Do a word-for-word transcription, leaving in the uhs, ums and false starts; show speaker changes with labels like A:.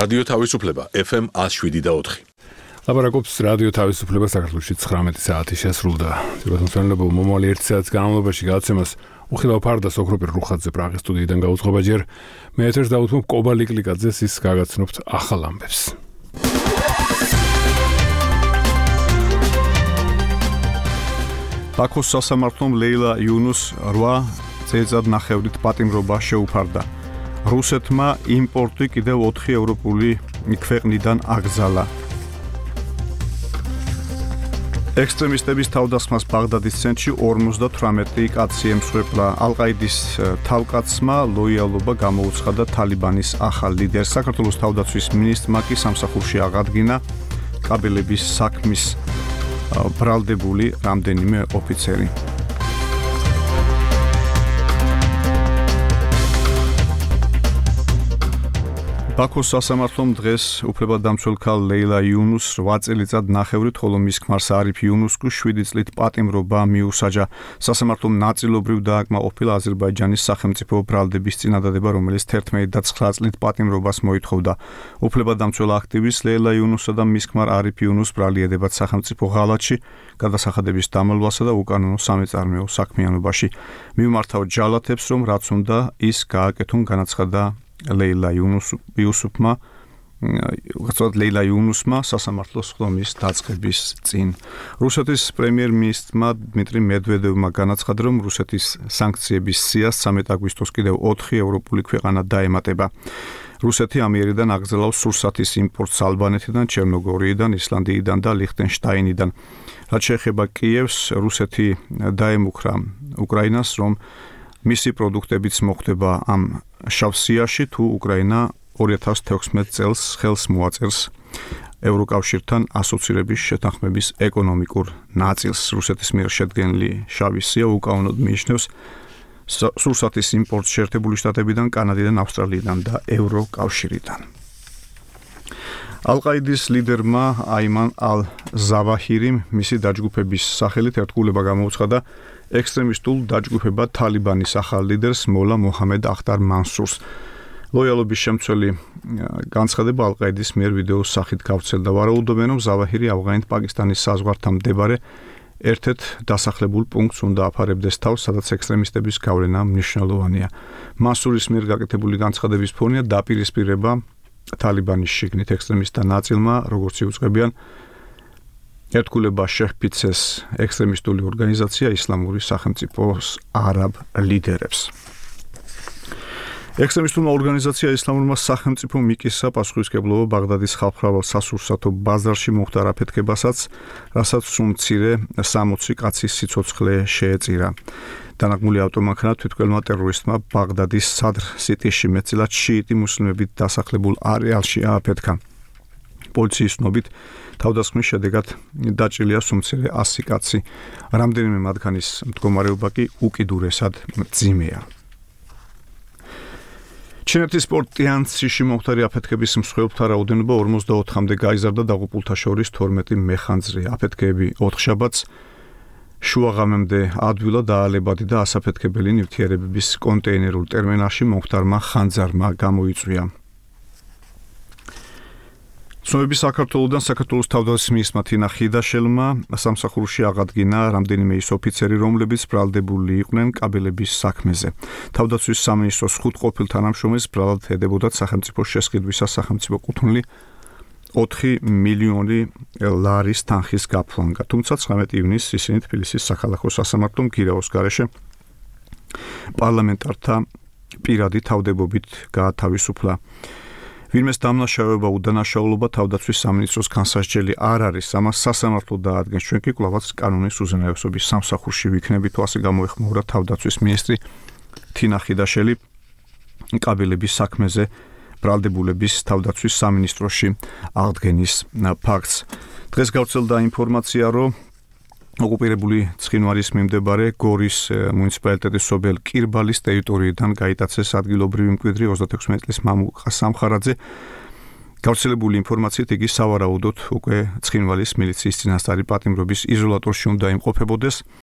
A: რადიო თავისუფლება ეფ ემ one oh seven და four.
B: ლაპარაკობს რადიო თავისუფლება საქართველოში ცხრამეტი საათი შესრულდა. თვითმფრინავებო მომავალი ერთი საათის განმავლობაში გადაცემას უხილავ ფარდას ოქროპირ რუხაძე პრაღის სტუდიიდან გაუძღობა ჯერ მე ეთერს დავუთმობ კობა ლიკლიკაძეს ის გაგაცნობთ ახალ ამბებს.
C: ბაქოს სასამართლომ ლეილა იუნუს რვა წელიწად ნახევრით პატიმრობა შეუფარდა. რუსეთმა იმპორტი კიდევ ოთხი ევროპული ქვეყნიდან აკრძალა. ექსტრემისტების თავდასხმას ბაღდადის ცენტრში ორმოცდათვრამეტი კაცი ემსხვერპლა. ალ-ყაიდის თავკაცმა ლოიალობა გამოუცხადა თალიბანის ახალ ლიდერს. საქართველოს თავდაცვის მინისტრმა კი სამსახურში აღადგინა კაბელების საქმის ბრალდებული რამდენიმე ოფიცერი. ბაქოს სასამართლომ დღეს უფლებადამცველ ქალ ლეილა იუნუს რვა წელიწად ნახევრით, ხოლო მის ქმარს არიფ იუნუსკუ შვიდი წლით პატიმრობა მიუსაჯა. სასამართლომ ნაწილობრივ დააკმაყოფილა აზერბაიჯანის სახელმწიფო ბრალდების წინადადება, რომელიც თერთმეტი და ცხრა წლით პატიმრობას მოითხოვდა. უფლებადამცველ აქტივისტ ლეილა იუნუსსა და მის ქმარ არიფ იუნუს ბრალია დებათ სახელმწიფო ღალატში, გადასახადების დამალვასა და უკანონო სამეწარმეო საქმიანობაში. მიმართავ ჯალათებს, რომ რაც უნდა ის გააკეთონ, განაცხადა ლეილა იუნუსმა, უცბად ლეილა იუნუსმა სასამართლოს ხდომის დაწყების წინ. რუსეთის პრემიერ-მინისტრმა დმიტრი მედვედევმა განაცხადა, რომ რუსეთის სანქციების სიას სამი აგვისტოს კიდევ ოთხი ევროპული ქვეყანა დაემატება. რუსეთი ამიერიდან აკრძალავს სურსათის იმპორტს ალბანეთიდან, ჩერნოგორიიდან, ისლანდიიდან და ლიხტენშტაინიდან. რაც შეეხება კიევს, რუსეთი დაემუქრა უკრაინას, რომ მისი პროდუქტებიც მოხვდება ამ შავსიაში, თუ უკრაინა ორი ათას თექვსმეტ წელს ხელს მოაწერს ევროკავშირთან ასოცირების შეთანხმების ეკონომიკურ ნაწილს. რუსეთის მიერ შედგენილი შავი სია უკანონოდ მიიჩნევს სურსათის იმპორტს შეერთებული შტატებიდან, კანადიდან, ავსტრალიიდან და ევროკავშირიდან. ალ-ყაიდის ლიდერმა აიმან ალ-ზავაჰირიმ მისი დაჯგუფების სახელით ერთგულება გამოუცხადა ექსტრემისტულ დაჯგუფებად თალიბანის ახალ ლიდერს მოლა მოჰამედ ახტარ მანსურს. ლოიალობის შემცველი განცხადება ალ-ყაიდის მიერ ვიდეოს სახით გავრცელდა. ვარაუდობენ, რომ ზავაჰირი ავღანეთ-პაკისტანის საზღვართან მდებარე ერთ-ერთ დასახლებულ პუნქტს უნდა აფარებდეს თავს, სადაც ექსტრემისტების გავლენა მნიშვნელოვანია. მანსურის მიერ გაკეთებული განცხადების ფონია დაპირისპირება თალიბანის შიგნით ექსტრემისტთა ნაწილმა, როგორც იუწყებიან, ერთგულება შეჰფიცეს ექსტრემისტული ორგანიზაცია ისლამური სახელმწიფოს არაბ ლიდერებს. ექსტრემისტულმა ორგანიზაცია ისლამურმა სახელმწიფო მიკისა პასუხისმგებლობა ბაღდადის ხალხმრავალ სასურსათო ბაზარში მოხდა რაფეთქებასაც, რასაც სულ მცირე სამოცი კაცის სიცოცხლე შეეწირა. დანაგმული ავტომანქანა თვითმკვლელმა ტერორისტმა ბაღდადის სადრ სიტიში მეტწილად შიიტი მუსლიმებით დასახლებულ არეალში ააფეთქა. პოლიციის ცნობით თავდასხმის შედეგად დაჭრილია სულ მცირე ასი კაცი. რამდენიმე მათგანის მდგომარეობა კი უკიდურესად მძიმეა. ჩინეთის პორტ ტიანცзиში მომხდარი აფეთქების მსხვერპლთა რაოდენობა ორმოცდაოთხამდე გაიზარდა, დაღუპულთა შორის თორმეტი მეხანძრი. აფეთქეები ოთხშაბათს შუაღამემდე ადვილა დაალებადი და ასაფეთქებელი ნივთიერებების კონტეინერულ ტერმინალში მომხდარმა ხანძარმა გამოიწვია. ცნობები საქართველოსთან საქართველოს თავდაცვის მინისტრმა თინა ხიდაშელმა სამსახურში აღადგინა რამდენიმე ის ოფიცერი, რომლებიც ბრალდებული იყვნენ კაბელების საქმეზე. თავდაცვის სამინისტროს ხუთ ყოფილ თანამშრომელს ბრალად ედებოდათ სახელმწიფოს შესყიდვისას სახელმწიფო კუთვნილი ოთხი მილიონი ლარის თანხის გაფლანგა. თუმცა ცხრამეტი ივნისს ისინი თბილისის საქალაქო სასამართლომ გირაოს გარეშე პარლამენტართა პირადი თავდებობით გაათავისუფლა. ვინმეს დამნაშავეობა უდანაშაულობა თავდაცვის სამინისტროს განსასჯელი არ არის, ამას სასამართლო დაადგენს. ჩვენ კი კვლავაც კანონის უზენაესობის სამსახურში ვიქნებით, ასე გამოეხმაურა თავდაცვის მინისტრი თინა ხიდაშელი კაბელების საქმეზე ბრალდებულების თავდაცვის სამინისტროში აღდგენის ფაქტს. დღეს გავრცელდა ინფორმაცია, რომ ოკუპირებული ცხინვალის მიმდებარე გორის მუნიციპალიტეტის სოფელ კირბალის ტერიტორიიდან გაიტაცეს ადგილობრივი მკვიდრი ოცდათექვსმეტი წლის მამუკა სამხარაძე. გავრცელებული ინფორმაციით იგი სავარაუდოდ უკვე ცხინვალის მილიციის წინასწარი პატიმრობის იზოლატორში უნდა იმყოფებოდეს.